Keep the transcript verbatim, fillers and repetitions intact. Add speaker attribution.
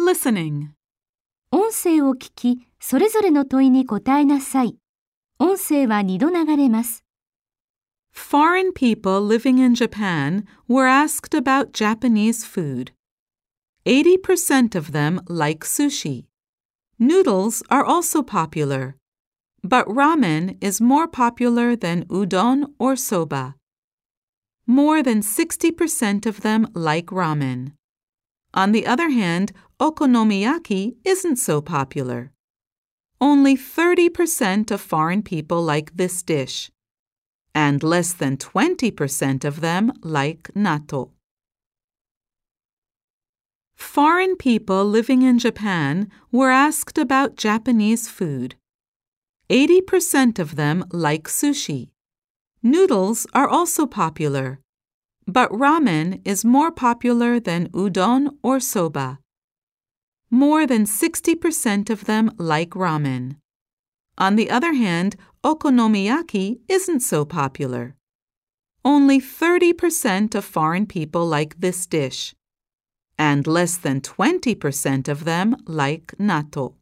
Speaker 1: Listening.
Speaker 2: 音声を聞き、それぞれの問いに答えなさい。音声は二度流れます。
Speaker 1: Foreign people living in Japan were asked about Japanese food. eighty percent of them like sushi. Noodles are also popular, but ramen is more popular than udon or soba. More than sixty percent of them like ramen. On the other hand, okonomiyaki isn't so popular. Only thirty percent of foreign people like this dish, and less than twenty percent of them like natto. Foreign people living in Japan were asked about Japanese food. eighty percent of them like sushi. Noodles are also popular, but ramen is more popular than udon or soba. More than sixty percent of them like ramen. On the other hand, okonomiyaki isn't so popular. Only thirty percent of foreign people like this dish, and less than twenty percent of them like natto.